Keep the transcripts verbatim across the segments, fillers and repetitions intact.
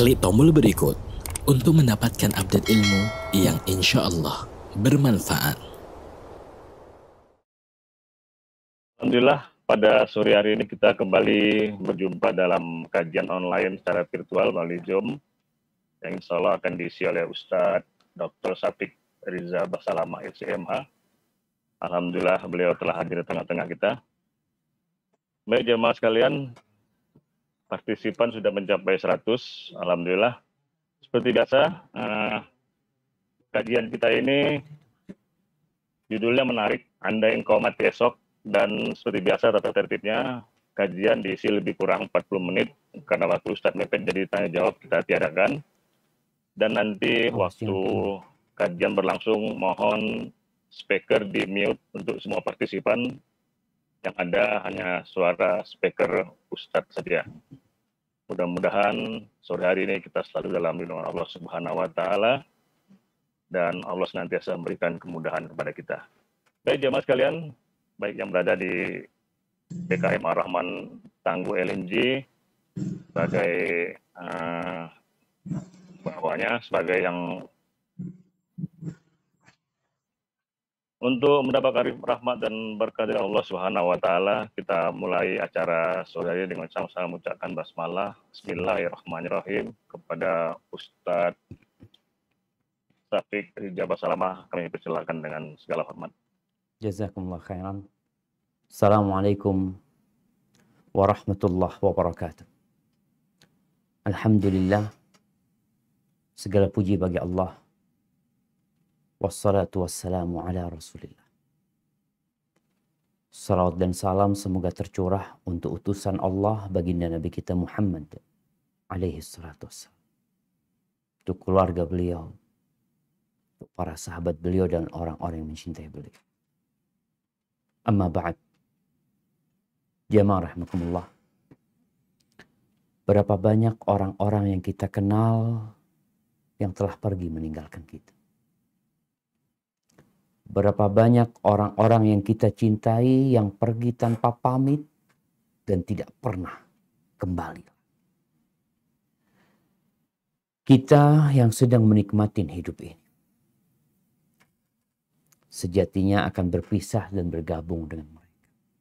Klik tombol berikut untuk mendapatkan update ilmu yang insya Allah bermanfaat. Alhamdulillah, pada sore hari ini kita kembali berjumpa dalam kajian online secara virtual melalui Zoom yang insya Allah akan diisi oleh Ustadz doktor Syafiq Riza Basalamah S M H. Alhamdulillah beliau telah hadir di tengah-tengah kita. Baik jemaah sekalian, partisipan sudah mencapai seratus. Alhamdulillah. Seperti biasa, eh, kajian kita ini judulnya menarik, Anda yang kau mati esok. Dan seperti biasa tata tertibnya, kajian diisi lebih kurang empat puluh menit karena waktu Ustadz mepet, jadi tanya jawab kita tiadakan. Dan nanti oh, waktu siap. Kajian berlangsung, mohon speaker di mute untuk semua partisipan. Yang ada hanya suara speaker Ustadz saja. Mudah-mudahan sore hari ini kita selalu dalam lindungan Allah Subhanahu wa Ta'ala, dan Allah senantiasa memberikan kemudahan kepada kita. Baik jemaah sekalian, baik yang berada di B K M Ar-Rahman Tangguh L N G sebagai uh, bawahnya, sebagai yang untuk mendapatkan rahmat dan berkah dari Allah Subhanahu wa Ta'ala, kita mulai acara sore hari dengan sama-sama mengucapkan basmalah. Bismillahirrahmanirrahim kepada Ustadz Syafiq Riza Basalamah, kami persilakan dengan segala hormat. Jazakumullah khairan. Assalamualaikum warahmatullahi wabarakatuh. Alhamdulillah, segala puji bagi Allah. Wassalatu wassalamu ala Rasulillah. Salawat dan salam semoga tercurah untuk utusan Allah baginda Nabi kita Muhammad alaihi salatu wassalam. Untuk keluarga beliau, untuk para sahabat beliau dan orang-orang yang mencintai beliau. Amma ba'd. Jamaah rahmatullah. Berapa banyak orang-orang yang kita kenal yang telah pergi meninggalkan kita. Berapa banyak orang-orang yang kita cintai yang pergi tanpa pamit dan tidak pernah kembali. Kita yang sedang menikmati hidup ini sejatinya akan berpisah dan bergabung dengan mereka.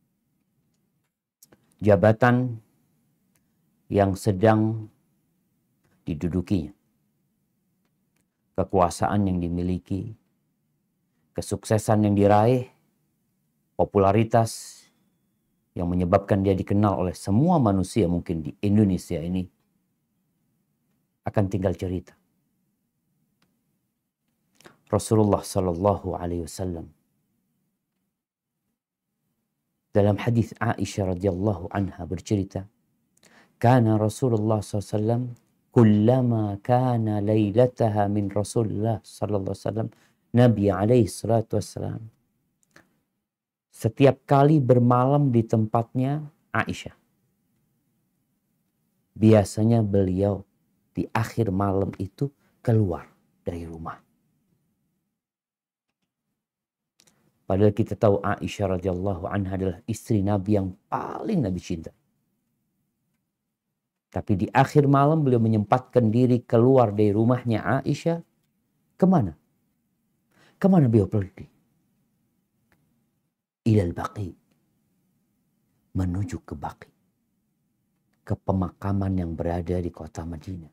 Jabatan yang sedang didudukinya, kekuasaan yang dimiliki, kesuksesan yang diraih, popularitas yang menyebabkan dia dikenal oleh semua manusia mungkin di Indonesia ini, akan tinggal cerita. Rasulullah Sallallahu Alaihi Wasallam dalam hadis Aisyah radhiyallahu anha bercerita, "Kana Rasulullah Sallallahu Alaihi Wasallam kullama kana lailataha min Rasulullah Sallallahu Alaihi Wasallam." Nabi alaihi salatu wassalam setiap kali bermalam di tempatnya Aisyah, biasanya beliau di akhir malam itu keluar dari rumah. Padahal kita tahu Aisyah radhiyallahu anha adalah istri Nabi yang paling Nabi cinta. Tapi di akhir malam beliau menyempatkan diri keluar dari rumahnya Aisyah. Kemana? Kemana beliau pergi? Ilal Baqi. Menuju ke Baqi. Ke pemakaman yang berada di kota Madinah.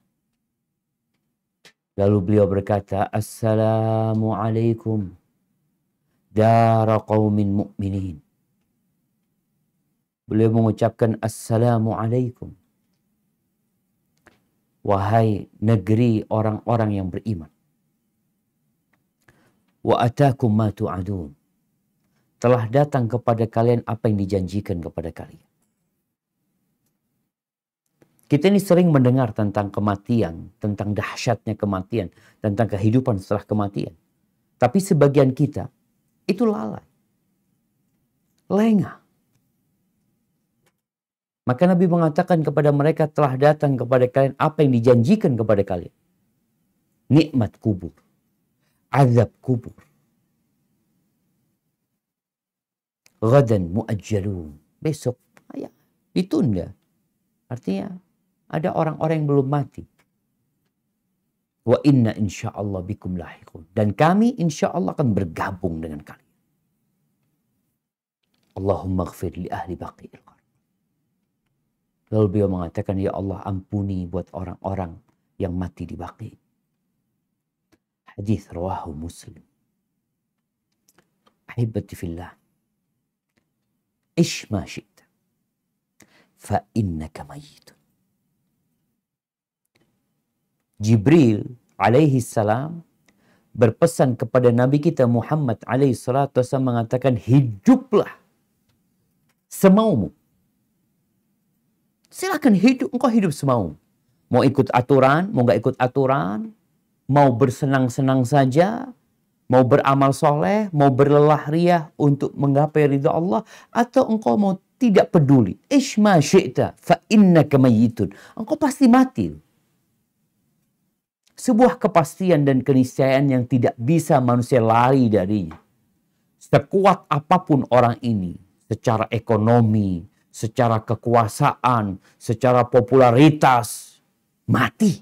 Lalu beliau berkata, Assalamualaikum dara qaumin mu'minin. Beliau mengucapkan Assalamualaikum. Wahai negeri orang-orang yang beriman. Wa atakum ma tu'adun. Telah datang kepada kalian apa yang dijanjikan kepada kalian. Kita ini sering mendengar tentang kematian, tentang dahsyatnya kematian, tentang kehidupan setelah kematian. Tapi sebagian kita itu lalai. Lengah. Maka Nabi mengatakan kepada mereka, telah datang kepada kalian apa yang dijanjikan kepada kalian. Nikmat kubur. Azab kubur. Ghadan mu'ajjalun. Besok ya, ditunda. Artinya ada orang-orang yang belum mati. Wa inna insyaallah bikum lahiqun. Dan kami insyaallah akan bergabung dengan kalian. Allahumma ghfir li ahli baqi'il qarn. Lalu beliau mengatakan, ya Allah ampuni buat orang-orang yang mati di Baqi. Hadis rawahu Muslim. Ahibati fillah. Ish ma syi'ta. Fa innaka mayyitun. Jibril alaihi salam berpesan kepada Nabi kita Muhammad alaihi salatu wasallam mengatakan, hiduplah semaumu. Silakan hidup, engkau hidup semaumu. Mau ikut aturan, mau gak ikut aturan, mau bersenang-senang saja, mau beramal soleh, mau berlelah riah untuk menggapai ridha Allah, atau engkau mau tidak peduli. Ish ma syi'ta fa innaka mayyitun. Engkau pasti mati. Sebuah kepastian dan keniscayaan yang tidak bisa manusia lari darinya. Sekuat apapun orang ini, secara ekonomi, secara kekuasaan, secara popularitas, mati.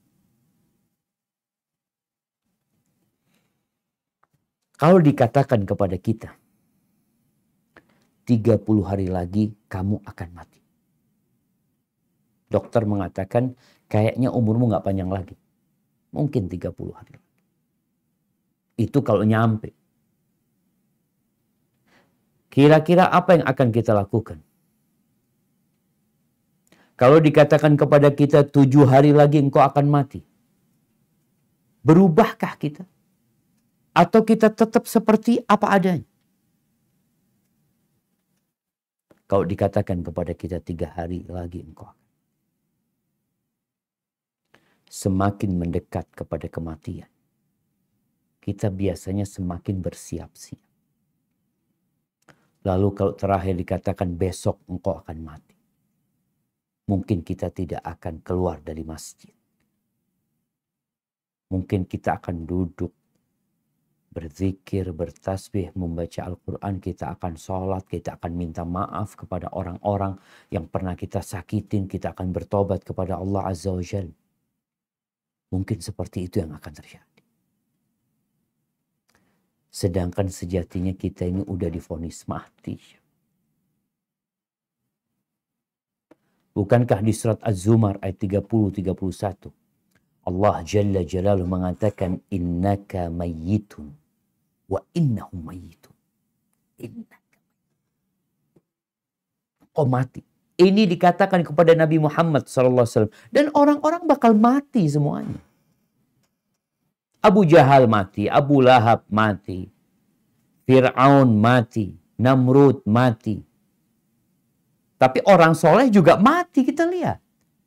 Kalau dikatakan kepada kita, tiga puluh hari lagi kamu akan mati. Dokter mengatakan, kayaknya umurmu gak panjang lagi. Mungkin tiga puluh hari lagi. Itu kalau nyampe. Kira-kira apa yang akan kita lakukan? Kalau dikatakan kepada kita tujuh hari lagi engkau akan mati. Berubahkah kita? Atau kita tetap seperti apa adanya? Kalau dikatakan kepada kita tiga hari lagi engkau akan. Semakin mendekat kepada kematian, kita biasanya semakin bersiap-siap. Lalu kalau terakhir dikatakan besok engkau akan mati, mungkin kita tidak akan keluar dari masjid. Mungkin kita akan duduk, berzikir, bertasbih, membaca Al-Quran, kita akan sholat, kita akan minta maaf kepada orang-orang yang pernah kita sakitin, kita akan bertobat kepada Allah Azza wa Jalla. Mungkin seperti itu yang akan terjadi. Sedangkan sejatinya kita ini udah divonis mati. Bukankah di surat Az-Zumar ayat tiga puluh tiga puluh satu Allah Jalla Jalaluhu mengatakan innaka mayyitun wa innahum mayyitun. Innaka. Kau mati. Ini dikatakan kepada Nabi Muhammad shallallahu alaihi wasallam. Dan orang-orang bakal mati semuanya. Abu Jahal mati, Abu Lahab mati, Fir'aun mati, Namrud mati. Tapi orang soleh juga mati, kita lihat.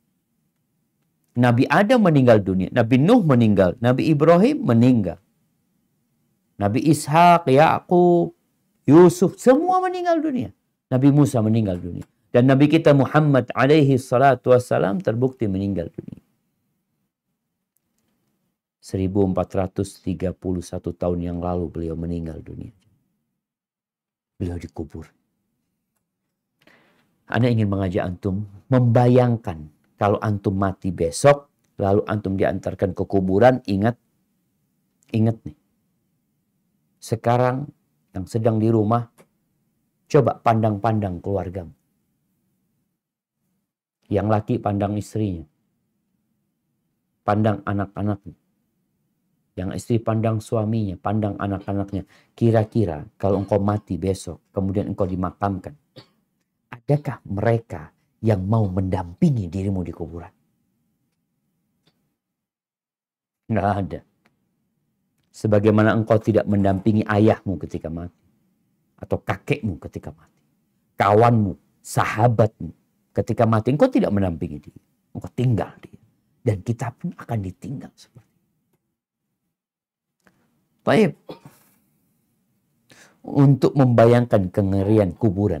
Nabi Adam meninggal dunia, Nabi Nuh meninggal, Nabi Ibrahim meninggal. Nabi Ishak, Yaqub, Yusuf, semua meninggal dunia. Nabi Musa meninggal dunia. Dan Nabi kita Muhammad alaihi salatu wassalam terbukti meninggal dunia. seribu empat ratus tiga puluh satu tahun yang lalu beliau meninggal dunia. Beliau dikubur. Ana ingin mengajak antum membayangkan kalau antum mati besok, lalu antum diantarkan ke kuburan, ingat, ingat nih. Sekarang yang sedang di rumah, coba pandang-pandang keluargamu. Yang laki pandang istrinya. Pandang anak-anaknya. Yang istri pandang suaminya, pandang anak-anaknya. Kira-kira kalau engkau mati besok, kemudian engkau dimakamkan. Adakah mereka yang mau mendampingi dirimu di kuburan? Nggak ada. Sebagaimana engkau tidak mendampingi ayahmu ketika mati. Atau kakekmu ketika mati. Kawanmu, sahabatmu. Ketika mati, engkau tidak mendampingi dia. Engkau tinggal dia. Dan kita pun akan ditinggal seperti itu. Baik. Untuk membayangkan kengerian kuburan.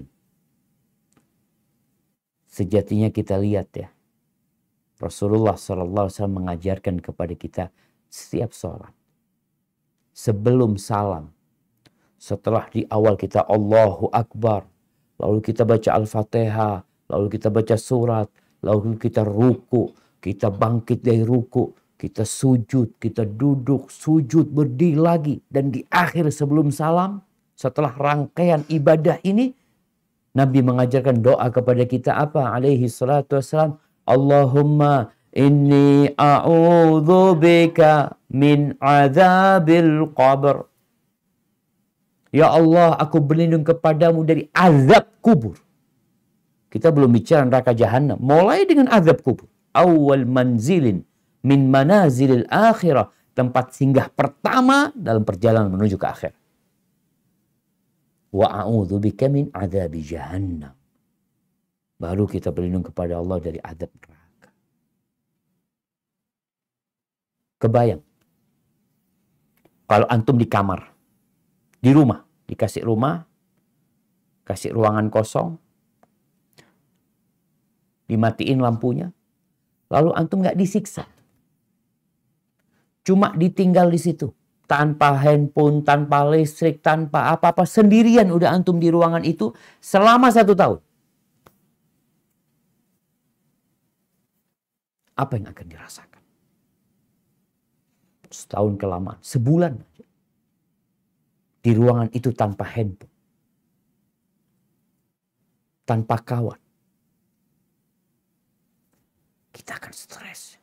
Sejatinya kita lihat ya. Rasulullah shallallahu alaihi wasallam mengajarkan kepada kita setiap sholat. Sebelum salam. Setelah di awal kita Allahu Akbar. Lalu kita baca Al-Fatihah. Lalu kita baca surat. Lalu kita ruku. Kita bangkit dari ruku. Kita sujud, kita duduk, sujud, berdiri lagi. Dan di akhir sebelum salam, setelah rangkaian ibadah ini, Nabi mengajarkan doa kepada kita apa? Alaihi salatu wassalam. Allahumma inni a'udzubika min azabil qabr. Ya Allah, aku berlindung kepadamu dari azab kubur. Kita belum bicara neraka jahanam. Mulai dengan azab kubur. Awal manzilin min manazilil akhirah. Tempat singgah pertama dalam perjalanan menuju ke akhir. Wa a'udzubika min azabi jahannam. Baru kita berlindung kepada Allah dari azab neraka. Kebayang. Kalau antum di kamar. Di rumah, dikasih rumah, kasih ruangan kosong, dimatiin lampunya, lalu antum nggak disiksa. Cuma ditinggal di situ, tanpa handphone, tanpa listrik, tanpa apa-apa, sendirian udah antum di ruangan itu selama satu tahun. Apa yang akan dirasakan? Setahun kelamaan, sebulan. Di ruangan itu tanpa handphone. Tanpa kawan. Kita akan stres.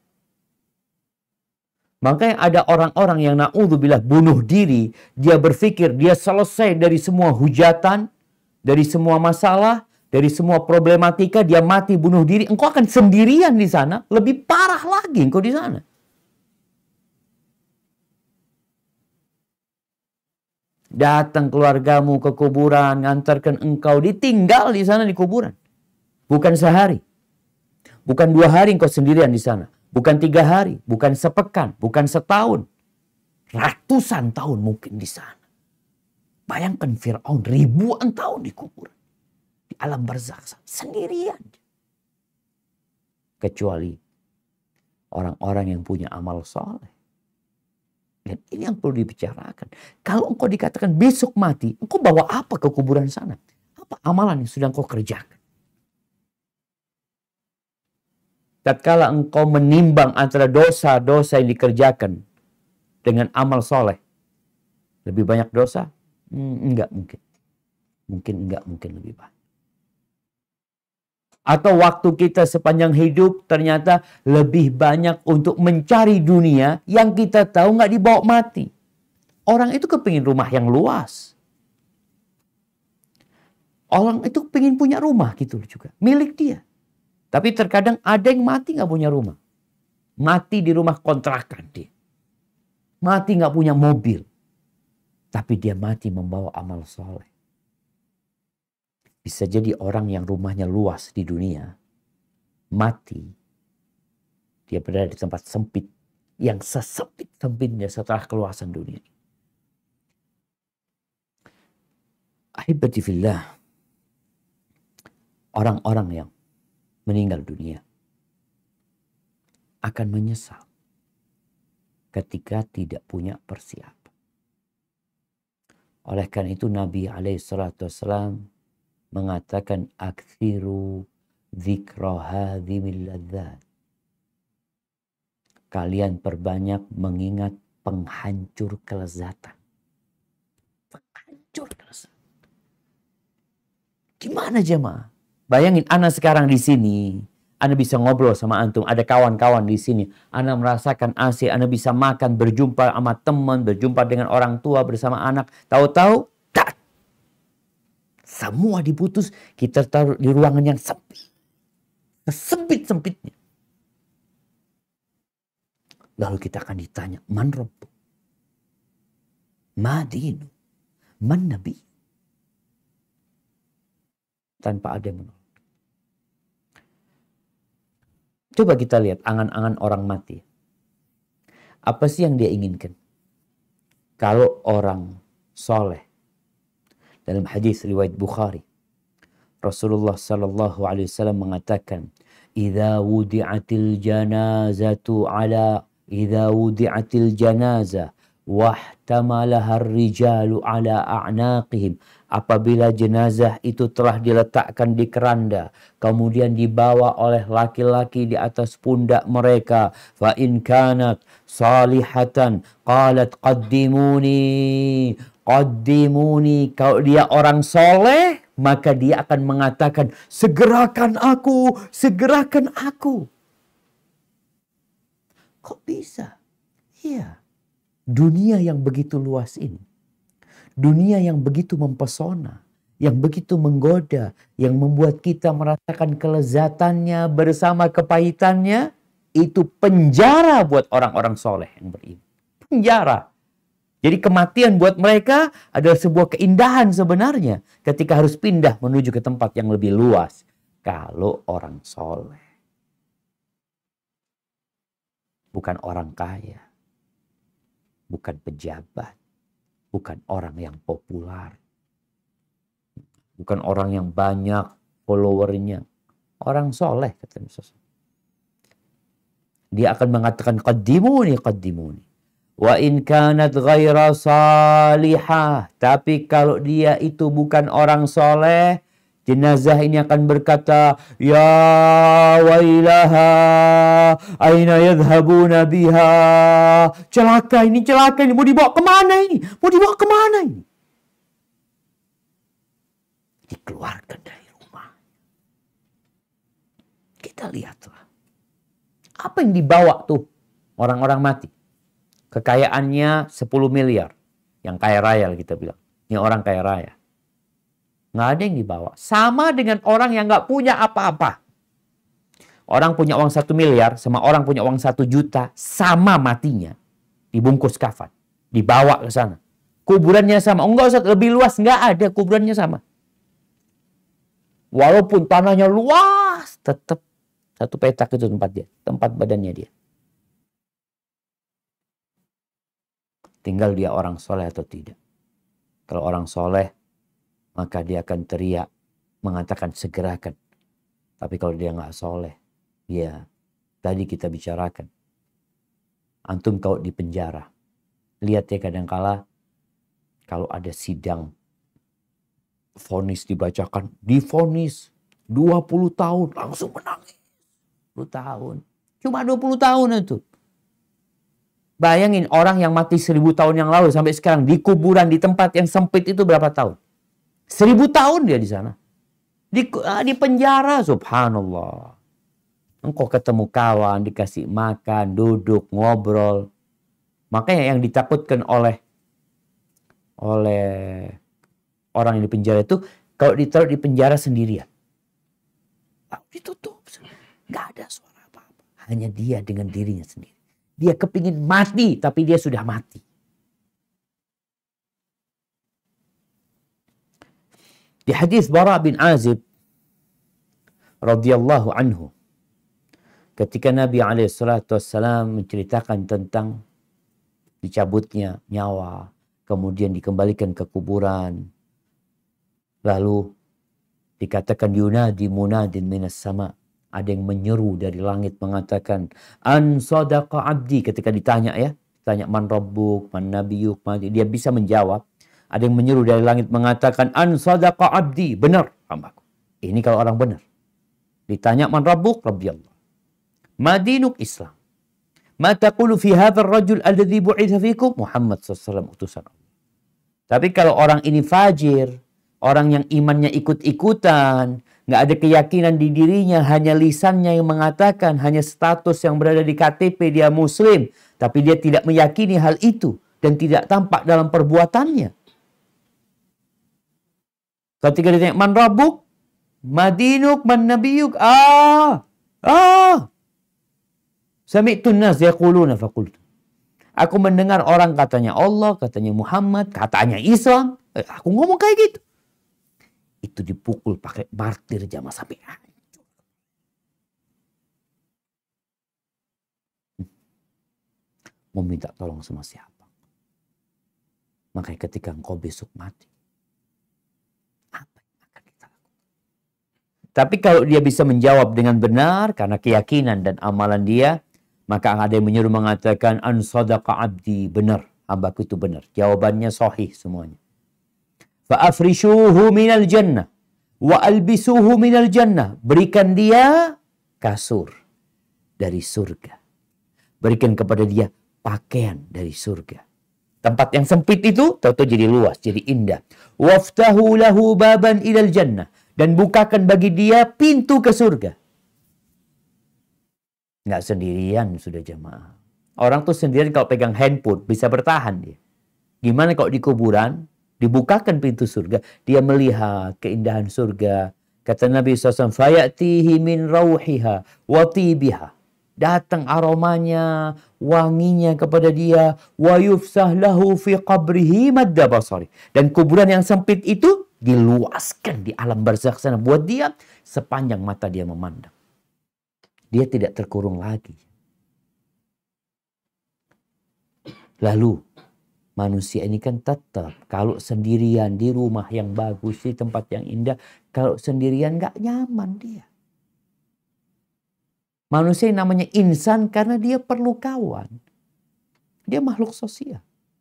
Makanya ada orang-orang yang na'udzubillah bunuh diri. Dia berpikir dia selesai dari semua hujatan. Dari semua masalah. Dari semua problematika. Dia mati bunuh diri. Engkau akan sendirian di sana. Lebih parah lagi engkau di sana. Datang keluargamu ke kuburan, ngantarkan engkau, ditinggal di sana di kuburan. Bukan sehari. Bukan dua hari engkau sendirian di sana. Bukan tiga hari, bukan sepekan, bukan setahun. Ratusan tahun mungkin di sana. Bayangkan Fir'aun ribuan tahun di kuburan. Di alam barzakh sendirian. Kecuali orang-orang yang punya amal soleh. Dan ini yang perlu dibicarakan. Kalau engkau dikatakan besok mati, engkau bawa apa ke kuburan sana? Apa amalan yang sudah engkau kerjakan? Tatkala engkau menimbang antara dosa-dosa yang dikerjakan dengan amal soleh, lebih banyak dosa? Hmm, enggak mungkin. Mungkin enggak, mungkin lebih banyak. Atau waktu kita sepanjang hidup ternyata lebih banyak untuk mencari dunia yang kita tahu nggak dibawa mati. Orang itu kepingin rumah yang luas. Orang itu kepingin punya rumah gitu juga. Milik dia. Tapi terkadang ada yang mati nggak punya rumah. Mati di rumah kontrakan dia. Mati nggak punya mobil. Tapi dia mati membawa amal soleh. Bisa jadi orang yang rumahnya luas di dunia, mati, dia berada di tempat sempit, yang sesempit-sempitnya setelah keluasan dunia. Ahibati fillah, orang-orang yang meninggal dunia akan menyesal ketika tidak punya persiapan. Oleh karena itu Nabi alaihi salatu wassalam mengatakan aktsiru dzikra hadzimil ladzat. Kalian perbanyak mengingat penghancur kelezatan. Penghancur kelezatan. Gimana jemaah? Bayangin anak sekarang di sini, Anda bisa ngobrol sama antum, ada kawan-kawan di sini, Anda merasakan asik, Anda bisa makan, berjumpa sama teman, berjumpa dengan orang tua bersama anak, tahu-tahu tak. Semua diputus, kita taruh di ruangan yang sempit. Sempit-sempitnya. Lalu kita akan ditanya, man rabbu? Ma dinu? Man nabi? Tanpa ada yang menolak. Coba kita lihat angan-angan orang mati. Apa sih yang dia inginkan? Kalau orang soleh, dalam hadis riwayat Bukhari, Rasulullah sallallahu alaihi wasallam mengatakan, "Idza wudi'atil janazatu ala idza wudi'atil janazah wahtamalaha ar-rijalu ala a'naqihim, apabila jenazah itu telah diletakkan di keranda, kemudian dibawa oleh laki-laki di atas pundak mereka, fa in kanat salihatan qalat qaddimuni qaddimuni, kalau dia orang soleh maka dia akan mengatakan segerakan aku, segerakan aku. Kok bisa? Iya, dunia yang begitu luas ini, dunia yang begitu mempesona, yang begitu menggoda, yang membuat kita merasakan kelezatannya bersama kepahitannya, itu penjara buat orang-orang soleh yang beriman. Penjara. Jadi kematian buat mereka adalah sebuah keindahan sebenarnya ketika harus pindah menuju ke tempat yang lebih luas. Kalau orang soleh. Bukan orang kaya. Bukan pejabat. Bukan orang yang populer. Bukan orang yang banyak followernya. Orang soleh, kata Musa. Dia akan mengatakan qaddimuni, qaddimuni. Wa in kanat ghaira salihah. Tapi kalau dia itu bukan orang soleh, jenazah ini akan berkata, ya wailaha, aina yadhhabuna biha. Celaka ini, celaka ini. Mau dibawa kemana ini? Mau dibawa kemana ini? Dikeluarkan dari rumah. Kita lihatlah. Apa yang dibawa tuh orang-orang mati? Kekayaannya sepuluh miliar. Yang kaya raya kita bilang. Ini orang kaya raya. Nggak ada yang dibawa. Sama dengan orang yang nggak punya apa-apa. Orang punya uang satu miliar sama orang punya uang satu juta. Sama matinya. Dibungkus kafan. Dibawa ke sana. Kuburannya sama. Oh, enggak Ustaz, lebih luas. Nggak ada, kuburannya sama. Walaupun tanahnya luas, tetap satu petak itu tempat dia. Tempat badannya dia. Tinggal dia orang soleh atau tidak. Kalau orang soleh, maka dia akan teriak, mengatakan segerakan. Tapi kalau dia nggak soleh, ya tadi kita bicarakan. Antum kalau di penjara, lihat ya kadangkala kalau ada sidang, vonis dibacakan, divonis dua puluh tahun, langsung menangis. dua puluh tahun. Cuma dua puluh tahun itu. Bayangin orang yang mati seribu tahun yang lalu sampai sekarang di kuburan di tempat yang sempit itu berapa tahun? Seribu tahun dia di sana. Di, di penjara, subhanallah. Engkau ketemu kawan, dikasih makan, duduk, ngobrol. Makanya yang ditakutkan oleh oleh orang yang di penjara itu, kalau ditaruh di penjara sendirian. Ditutup. Nggak ada suara apa-apa. Hanya dia dengan dirinya sendiri. Dia kepingin mati, tapi dia sudah mati. Di hadis Bara bin Azib radhiyallahu anhu, ketika Nabi alaihi salatu wassalam menceritakan tentang dicabutnya nyawa, kemudian dikembalikan ke kuburan, lalu dikatakan yunadi munadin minas sama. Ada yang menyeru dari langit mengatakan, an sadaqa abdi. Ketika ditanya ya, tanya man rabbuk, man nabiyuk, man, dia bisa menjawab. Ada yang menyeru dari langit mengatakan, an sadaqa abdi, benar hambaku. Ini kalau orang benar. Ditanya man rabbuk, rabbi Allah. Madinuk Islam. Ma taqulu fi hadzal rajul alladhi bu'itha fikum? Muhammad sallallahu alaihi wasallam utusan Allah. Tapi kalau orang ini fajir, orang yang imannya ikut-ikutan, nggak ada keyakinan di dirinya, hanya lisannya yang mengatakan, hanya status yang berada di K T P dia muslim, tapi dia tidak meyakini hal itu dan tidak tampak dalam perbuatannya. Ketika ditanya man rabbuk, madinuk, man nabiyuk, ah, ah, sami'tun nas yaquluna faqultu. Aku mendengar orang katanya Allah, katanya Muhammad, katanya Islam, eh, aku ngomong kayak gitu. Itu dipukul pakai martir jamaah sampai hancur. Mau minta tolong sama siapa? Makanya ketika engkau besok mati, apa yang akan kita lakukan? Tapi kalau dia bisa menjawab dengan benar karena keyakinan dan amalan dia, maka ada yang menyuruh mengatakan an sadaqa abdi, benar hambaku itu benar. Jawabannya sahih semuanya. Fa'afrishuhu minal jannah wa albisuhu minal jannah. Berikan dia kasur dari surga. Berikan kepada dia pakaian dari surga. Tempat yang sempit itu tahu-tahu jadi luas, jadi indah. Waftahu lahu baban ilal jannah. Dan bukakan bagi dia pintu ke surga. Nggak sendirian sudah jamaah. Orang tuh sendirian kalau pegang handphone bisa bertahan dia. Gimana kalau di kuburan dibukakan pintu surga, dia melihat keindahan surga. Kata Nabi shallallahu alaihi wasallam, fayatihi min rauhiha wa tibiha. Datang aromanya, wanginya kepada dia. Wa yufsah lahu fi qabrihi madda basari. Dan kuburan yang sempit itu diluaskan di alam barzakh sana buat dia sepanjang mata dia memandang. Dia tidak terkurung lagi. Lalu manusia ini kan tetap kalau sendirian di rumah yang bagus, di tempat yang indah, kalau sendirian gak nyaman dia. Manusia yang namanya insan karena dia perlu kawan. Dia makhluk sosial.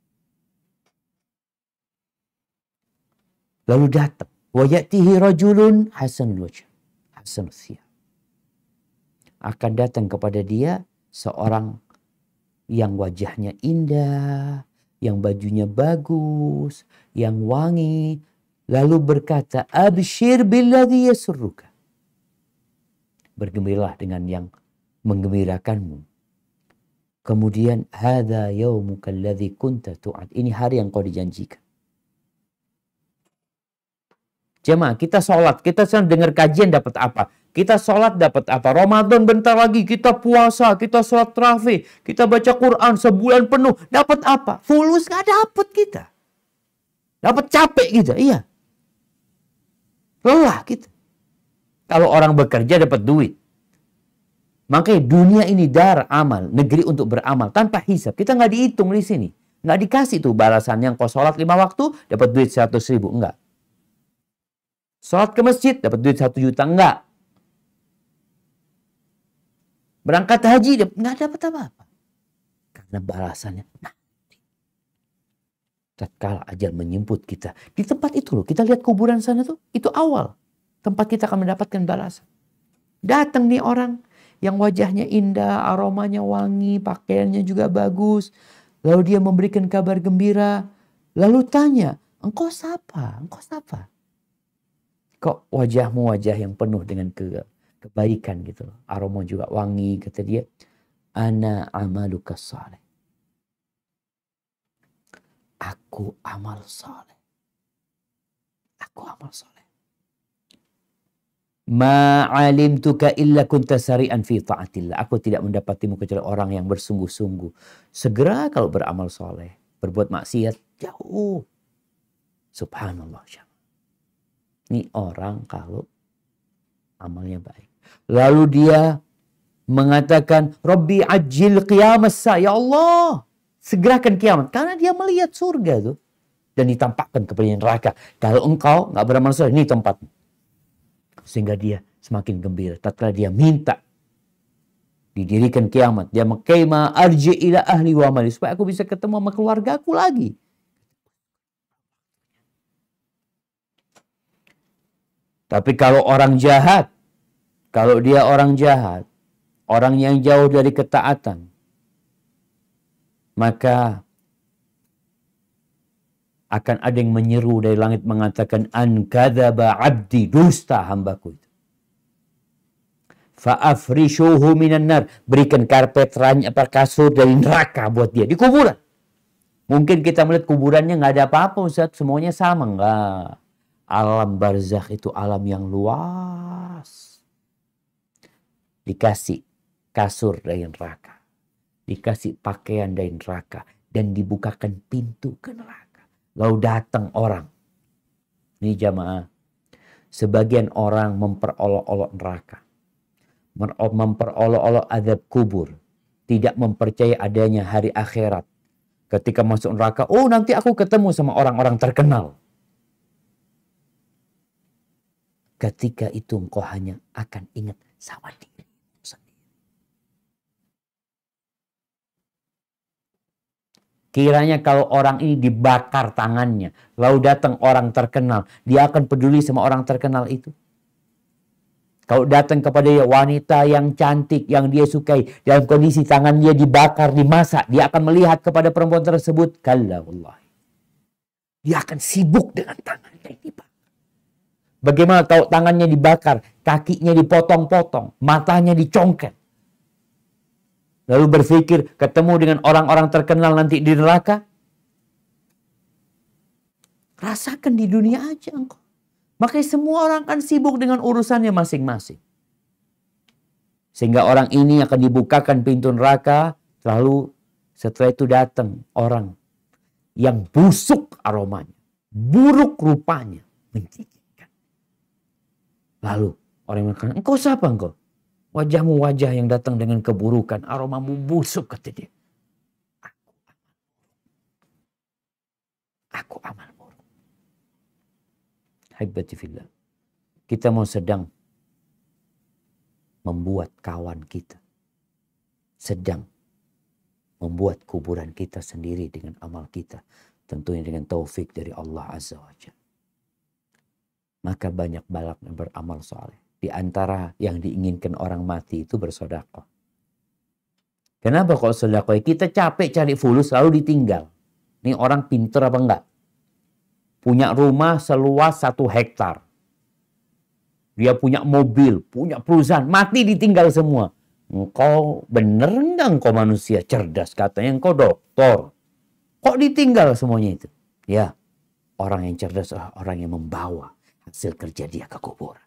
Lalu datang. Wa ya'tihi rajulun hasanul wajh. Hasanul thiyab. Akan datang kepada dia seorang yang wajahnya indah, yang bajunya bagus, yang wangi. Lalu berkata, abshir billadhi yasurruka. Bergembiralah dengan yang menggembirakanmu. Kemudian, hadza yaumuka alladhi kunta tu'ad. Ini hari yang kau dijanjikan. Jemaah, kita sholat, kita sedang dengar kajian dapat apa? Kita sholat dapat apa? Ramadan bentar lagi, kita puasa, kita sholat tarawih, kita baca Quran sebulan penuh, dapat apa? Fulus nggak dapat kita. Dapat capek kita, iya. Lelah kita. Kalau orang bekerja dapat duit. Makanya dunia ini dar amal, negeri untuk beramal tanpa hisab. Kita nggak dihitung di sini. Nggak dikasih tuh balasan yang kau sholat lima waktu dapat duit seratus ribu. Enggak. Sholat ke masjid dapat duit satu juta. Enggak. Berangkat haji nggak dapat apa-apa. Karena balasannya nanti. Tatkala ajal menjemput kita. Di tempat itu loh. Kita lihat kuburan sana tuh. Itu awal. Tempat kita akan mendapatkan balasan. Datang nih orang. Yang wajahnya indah, aromanya wangi, pakaiannya juga bagus. Lalu dia memberikan kabar gembira. Lalu tanya, engkau siapa? Engkau siapa? Kok wajahmu wajah yang penuh dengan ke, kebaikan gitu. Aroma juga wangi. Kata dia, ana amaluka saleh. Aku amal saleh. Aku amal saleh. Ma'alimtuka illa kunta sari'an fi ta'atillah. Aku tidak mendapatimu kecuali orang yang bersungguh-sungguh. Segera kalau beramal soleh. Berbuat maksiat jauh. Subhanallah. Ini orang kalau amalnya baik. Lalu dia mengatakan, Rabbi ajil qiyamas sa. Ya Allah, segerakan kiamat. Karena dia melihat surga tuh. Dan ditampakkan kepada neraka. Kalau engkau nggak beramal soleh, ini tempatmu. Sehingga dia semakin gembira. Tatkala dia minta didirikan kiamat. Dia mengkaima arji ila ahli wa amali. Supaya aku bisa ketemu sama keluarga aku lagi. Tapi kalau orang jahat. Kalau dia orang jahat. Orang yang jauh dari ketaatan. Maka akan ada yang menyeru dari langit mengatakan an kadzaba abdi, dusta hambaku itu. Fa'afrishuhu minan nar, berikan karpet apa kasur dari neraka buat dia di kuburan. Mungkin kita melihat kuburannya nggak ada apa-apa Ustaz, semuanya sama. Enggak. Alam barzakh itu alam yang luas. Dikasih kasur dari neraka. Dikasih pakaian dari neraka dan dibukakan pintu ke neraka. Lalu datang orang. Ini jamaah. Sebagian orang memperolok-olok neraka. Memperolok-olok azab kubur. Tidak mempercayai adanya hari akhirat. Ketika masuk neraka, oh nanti aku ketemu sama orang-orang terkenal. Ketika itu engkau hanya akan ingat sama diri sendiri. Kiranya kalau orang ini dibakar tangannya, lalu datang orang terkenal, dia akan peduli sama orang terkenal itu? Kalau datang kepada dia wanita yang cantik, yang dia sukai, dalam kondisi tangan dia dibakar, dimasak, dia akan melihat kepada perempuan tersebut. Kalla wallahi. Dia akan sibuk dengan tangannya yang dibakar. Bagaimana kalau tangannya dibakar, kakinya dipotong-potong, matanya dicongket. Lalu berpikir ketemu dengan orang-orang terkenal nanti di neraka. Rasakan di dunia aja engkau. Makanya semua orang akan sibuk dengan urusannya masing-masing. Sehingga orang ini akan dibukakan pintu neraka. Lalu setelah itu datang orang yang busuk aromanya. Buruk rupanya. Menjijikkan. Lalu orang yang mengatakan, engkau siapa engkau? Wajahmu wajah yang datang dengan keburukan. Aromamu busuk, kata dia. Aku amal buruk. Haibati fillah. Kita mau sedang membuat kawan kita. Sedang membuat kuburan kita sendiri dengan amal kita. Tentunya dengan taufik dari Allah Azza wa Jalla. Maka banyak balak yang beramal soleh. Di antara yang diinginkan orang mati itu bersedekah. Kenapa kalau sedekah? Kita capek cari fulus lalu ditinggal. Ini orang pinter apa enggak? Punya rumah seluas satu hektar. Dia punya mobil, punya perusahaan, mati ditinggal semua. Engkau bener enggak engkau manusia cerdas? Katanya engkau doktor. Kok ditinggal semuanya itu? Ya, orang yang cerdas adalah orang yang membawa hasil kerja dia ke kuburan.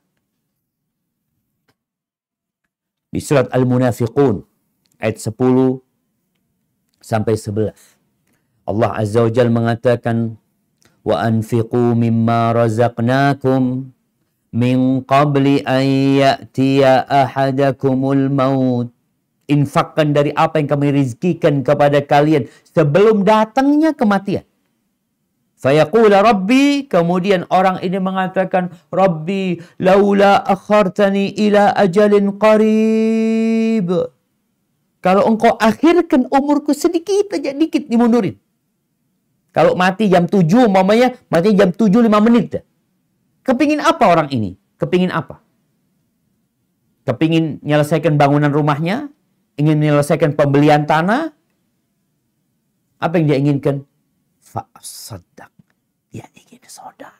Di surat Al-Munafiqun ayat sepuluh sampai sebelas. Allah Azza wa Jalla mengatakan, "Wa anfiqu mimma razaqnakum min qabli an ya'tiya ahadakumul maut." Infakkan dari apa yang kami rizkikan kepada kalian sebelum datangnya kematian. Fayaqula Rabbi, kemudian orang ini mengatakan, Rabbi laula akhartani ila ajalin qarib. Kalau engkau akhirkan umurku sedikit aja, dikit dimundurin. Kalau mati jam tujuh, umpamanya mati jam tujuh lima menit. Kepingin apa orang ini? Kepingin apa? Kepingin menyelesaikan bangunan rumahnya? Ingin menyelesaikan pembelian tanah? Apa yang dia inginkan? Fa'asaddaq. Dia ingin sedekah.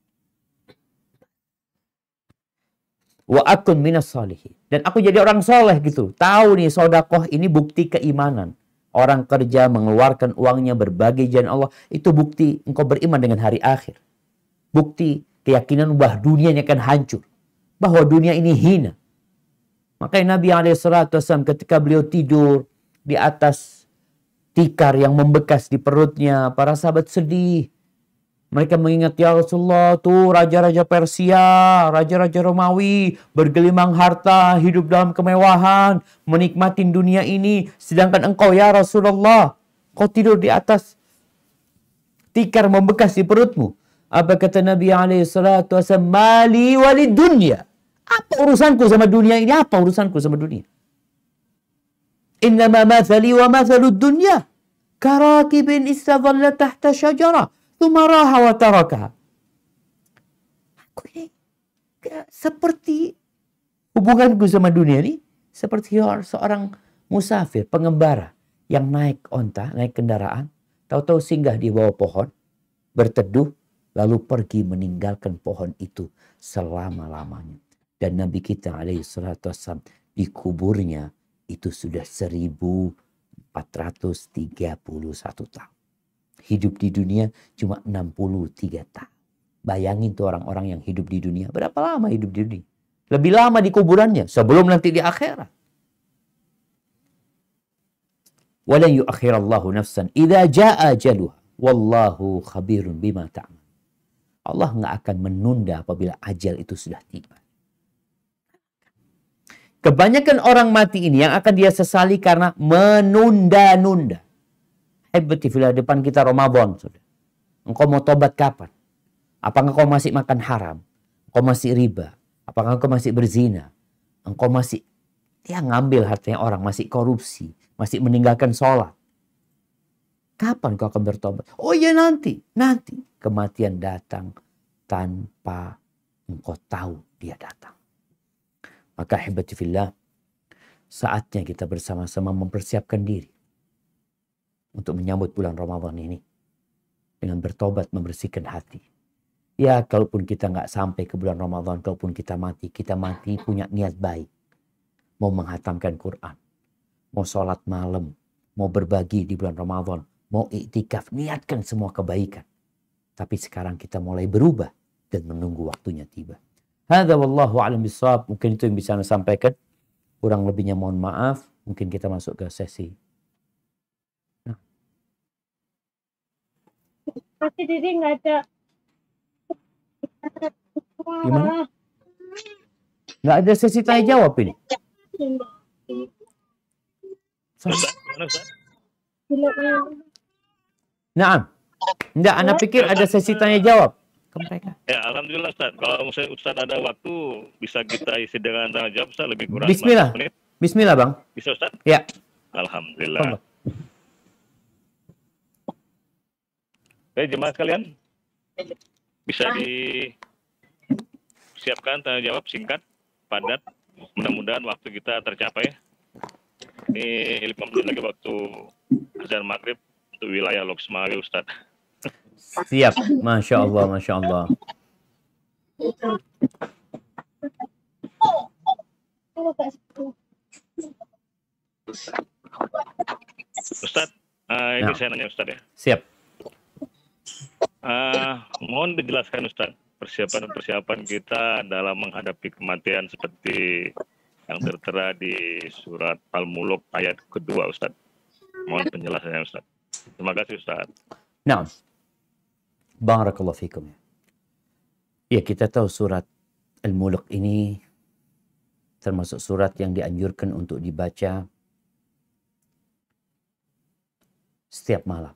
Wa akun minas sholihin. Dan aku jadi orang soleh gitu. Tahu nih sedekah ini bukti keimanan. Orang kerja mengeluarkan uangnya berbagai jalan Allah. Itu bukti engkau beriman dengan hari akhir. Bukti keyakinan bahwa dunia ini akan hancur. Bahwa dunia ini hina. Makanya Nabi shallallahu alaihi wasallam ketika beliau tidur di atas tikar yang membekas di perutnya. Para sahabat sedih. Mereka mengingat, ya Rasulullah, tuh raja-raja Persia, raja-raja Romawi, bergelimang harta, hidup dalam kemewahan, menikmati dunia ini. Sedangkan engkau, ya Rasulullah, kau tidur di atas tikar membekas di perutmu. Apa kata Nabi shallallahu alaihi wasallam? Mali walid dunya. Apa urusanku sama dunia ini? Apa urusanku sama dunia? Innama mathali wa mathalud dunya. Karakibin istadhalla tahta syajara. Tumaraha wa tarakaha. Aku ini seperti hubunganku sama dunia ini seperti seorang musafir, pengembara yang naik onta, naik kendaraan, tahu-tahu singgah di bawah pohon, berteduh, lalu pergi meninggalkan pohon itu selama-lamanya. Dan Nabi kita alaihi salatu wassalam di kuburnya itu sudah seribu empat ratus tiga puluh satu tahun. Hidup di dunia cuma enam puluh tiga tahun. Bayangin tuh orang-orang yang hidup di dunia. Berapa lama hidup di dunia? Lebih lama di kuburannya sebelum nanti di akhirat. Walan yu'akhirallahu nafsan idza jaa ajaluha wallahu khabirun bima ta'mal. Allah nggak akan menunda apabila ajal itu sudah tiba. Kebanyakan orang mati ini yang akan dia sesali karena menunda-nunda. Hebati fillah, depan kita Ramadan. Sudah. Engkau mau tobat kapan? Apakah engkau masih makan haram? Engkau masih riba? Apakah engkau masih berzina? Engkau masih ya ngambil hartanya orang, masih korupsi, masih meninggalkan sholat. Kapan kau akan bertobat? Oh ya nanti, nanti. Kematian datang tanpa engkau tahu dia datang. Maka ahibati fillah, saatnya kita bersama-sama mempersiapkan diri untuk menyambut bulan Ramadan ini dengan bertobat, membersihkan hati. Ya, kalaupun kita nggak sampai ke bulan Ramadan, kalaupun kita mati, kita mati punya niat baik. Mau menghatamkan Quran, mau sholat malam, mau berbagi di bulan Ramadan, mau iktikaf, niatkan semua kebaikan. Tapi sekarang kita mulai berubah dan menunggu waktunya tiba. Hadza wallahu a'lam bishawab. Mungkin itu yang bisa saya sampaikan. Kurang lebihnya mohon maaf. Mungkin kita masuk ke sesi. Nah. Tapi Didi nggak ada. Gimana? Nggak ada sesi tanya jawab ini. Nah, enggak, Anda pikir ada sesi tanya jawab ke mereka? Ya, alhamdulillah Ustaz. Kalau misalnya Ustaz ada waktu, bisa kita isi dengan tanya jawab Ustaz, lebih kurang Bismillah. lima belas menit. Bismillah, Bang. Bisa Ustaz? Ya. Alhamdulillah. Allah. Oke, jemaah sekalian. Bisa disiapkan tanya jawab singkat, padat. Mudah-mudahan waktu kita tercapai. Ini lima menit lagi waktu azan maghrib untuk wilayah Loksmawi Ustaz. Siap. Masya Allah, Masya Allah. Ustaz, uh, ini Nah. saya nanya Ustaz ya. Siap. Uh, mohon dijelaskan Ustaz, persiapan-persiapan kita dalam menghadapi kematian seperti yang tertera di surat Al-Mulk ayat kedua Ustaz. Mohon penjelasannya Ustaz. Terima kasih Ustaz. Nah, barakallahu fikum. Ya, kita tahu surat Al-Mulk ini termasuk surat yang dianjurkan untuk dibaca setiap malam.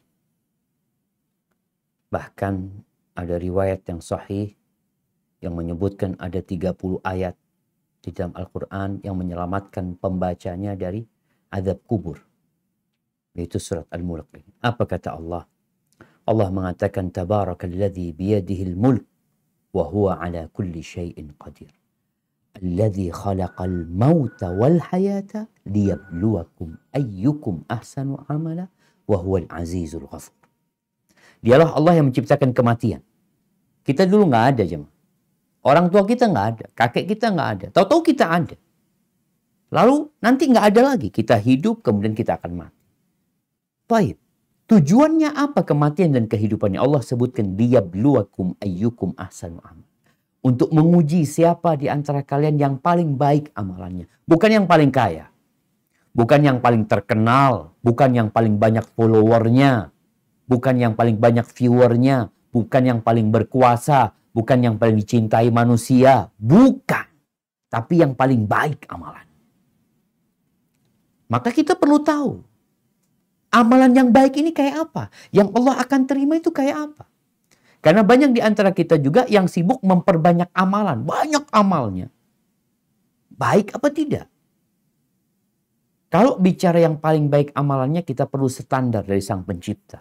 Bahkan ada riwayat yang sahih yang menyebutkan ada tiga puluh ayat di dalam Al-Quran yang menyelamatkan pembacanya dari azab kubur. Yaitu surat Al-Mulk. Apa kata Allah? Allah mengatakan tabarakalladzi biyadihil mulk wa huwa ala kulli syai'in qadir. Alladzi khalaqal mauta wal hayata liyabluwakum ayyukum ahsanu amala wa huwal azizul ghafur. Dialah Allah yang menciptakan kematian. Kita dulu nggak ada jemaah. Orang tua kita nggak ada, kakek kita nggak ada, tahu-tahu kita ada. Lalu nanti nggak ada lagi, kita hidup kemudian kita akan mati. Baik, tujuannya apa kematian dan kehidupannya? Allah sebutkan liyabluwakum ayyukum ahsanu amal. Untuk menguji siapa di antara kalian yang paling baik amalannya, bukan yang paling kaya, bukan yang paling terkenal, bukan yang paling banyak followernya, bukan yang paling banyak viewernya, bukan yang paling berkuasa, bukan yang paling dicintai manusia. Bukan. Tapi yang paling baik amalan. Maka kita perlu tahu. Amalan yang baik ini kayak apa? Yang Allah akan terima itu kayak apa? Karena banyak di antara kita juga yang sibuk memperbanyak amalan. Banyak amalnya. Baik apa tidak? Kalau bicara yang paling baik amalannya, kita perlu standar dari Sang Pencipta.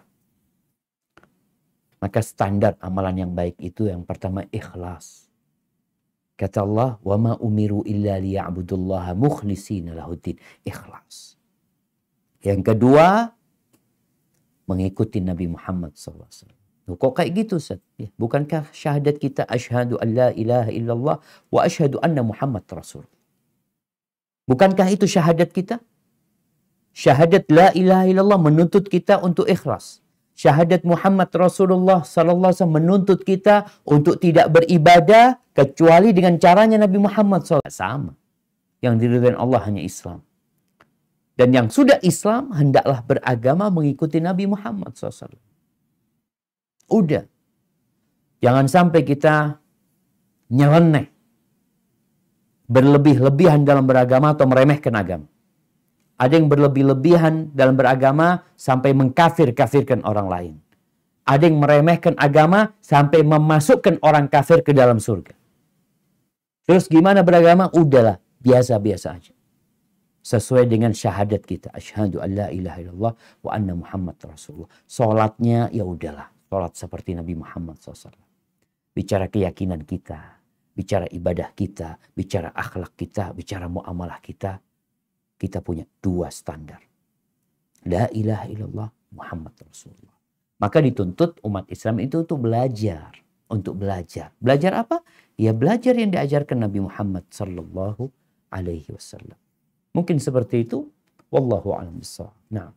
Maka standar amalan yang baik itu yang pertama ikhlas. Kata Allah, "Wa ma umiru illa liya'budullaha mukhlishina lahuddin." Ikhlas. Yang kedua, mengikuti Nabi Muhammad shallallahu alaihi wasallam. Kok kayak gitu, Ustaz? Ya, bukankah syahadat kita asyhadu an la ilaha illallah wa asyhadu anna Muhammad rasul? Bukankah itu syahadat kita? Syahadat la ilaha illallah menuntut kita untuk ikhlas. Syahadat Muhammad Rasulullah sallallahu alaihi wasallam menuntut kita untuk tidak beribadah kecuali dengan caranya Nabi Muhammad shallallahu alaihi wasallam. Sama. Yang diridhai Allah hanya Islam. Dan yang sudah Islam hendaklah beragama mengikuti Nabi Muhammad shallallahu alaihi wasallam. Udah. Jangan sampai kita nyeleneh. Berlebih-lebihan dalam beragama atau meremehkan agama. Ada yang berlebih-lebihan dalam beragama sampai mengkafir-kafirkan orang lain. Ada yang meremehkan agama sampai memasukkan orang kafir ke dalam surga. Terus gimana beragama? Udahlah, biasa-biasa aja. sesuai dengan syahadat kita, asyhadu an la ilaha illallah wa anna Muhammad Rasulullah. Salatnya ya udahlah, salat seperti Nabi Muhammad shallallahu alaihi wasallam. Bicara keyakinan kita, bicara ibadah kita, bicara akhlak kita, bicara muamalah kita, kita punya dua standar. La ilaha illallah Muhammad Rasulullah. Maka dituntut umat Islam itu untuk belajar, untuk belajar. Belajar apa? Ya belajar yang diajarkan Nabi Muhammad sallallahu alaihi wasallam. Mungkin seperti itu. Wallahu a'lam bishawab. Nah.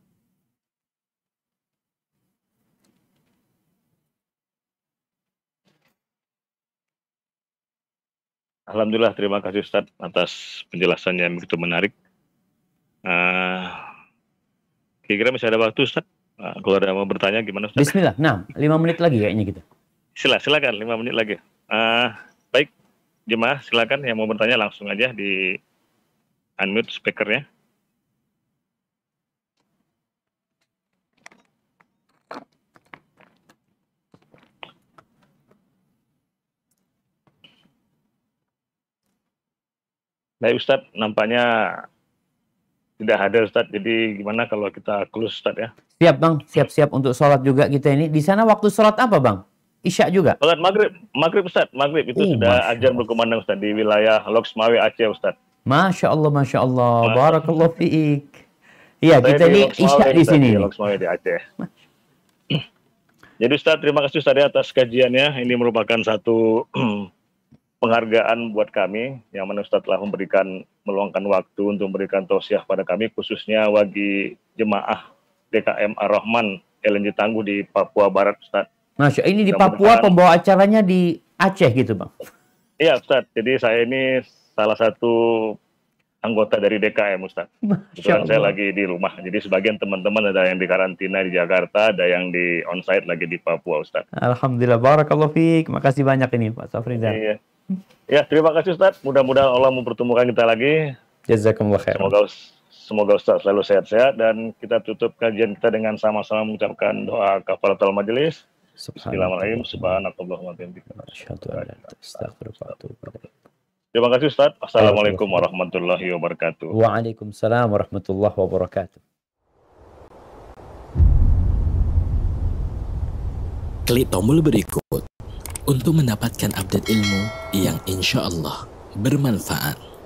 Alhamdulillah, terima kasih Ustadz atas penjelasannya yang begitu menarik. Uh, kira-kira masih ada waktu Ustadz? Uh, kalau ada mau bertanya gimana Ustadz? Bismillah. Nah, lima menit lagi kayaknya kita. Sila, silakan lima menit lagi. Uh, baik, jemaah silakan yang mau bertanya langsung aja di unmute speakernya. Baik Ustadz, nampaknya tidak hadir Ustadz. Jadi gimana kalau kita close Ustadz ya? Siap Bang, siap-siap untuk sholat juga kita ini. Di sana waktu sholat apa Bang? Isya juga? Sholat maghrib, maghrib Ustadz. Maghrib itu Oh, sudah Masya azan berkumandang Ustadz di wilayah Loksmawe Aceh Ustadz. Masya Allah, Masya Allah. Masya Barakallahu fiik. Iya, Saya kita ini Loksmawe, isya di Ustadz, sini. Di Loksmawe di Aceh. Jadi Ustadz, terima kasih Ustadz ya atas kajiannya. Ini merupakan satu penghargaan buat kami yang mana Ustadz telah memberikan meluangkan waktu untuk memberikan tausiah pada kami, khususnya bagi jemaah D K M Ar-Rahman L N J Tangguh di Papua Barat Ustadz. Masya ini di Yang Papua, merupakan- pembawa acaranya di Aceh gitu Bang. Iya Ustadz, jadi saya ini salah satu anggota dari D K M Ustadz. Masya Kebetulan saya Allah. lagi di rumah, jadi sebagian teman-teman ada yang di karantina di Jakarta, ada yang di onsite lagi di Papua Ustadz. Alhamdulillah, barakallahu fiik. Makasih banyak ini Pak Safrizal. Iya. Ya, terima kasih Ustadz. Mudah-mudahan Allah mempertemukan kita lagi. Jazakumullah khair. Semoga semoga Ustadz selalu sehat-sehat, dan kita tutup kajian kita dengan sama-sama mengucapkan doa kafaratul majelis. Bismillahirrahmanirrahim. Subhanakallahumma wa bihamdika. Asyhadu an la ilaha illa anta, astaghfiruka wa atubu ilaik. Terima kasih Ustadz. Assalamualaikum warahmatullahi wabarakatuh. Waalaikumsalam warahmatullahi wabarakatuh. Klik tombol berikut untuk mendapatkan update ilmu yang insya Allah bermanfaat.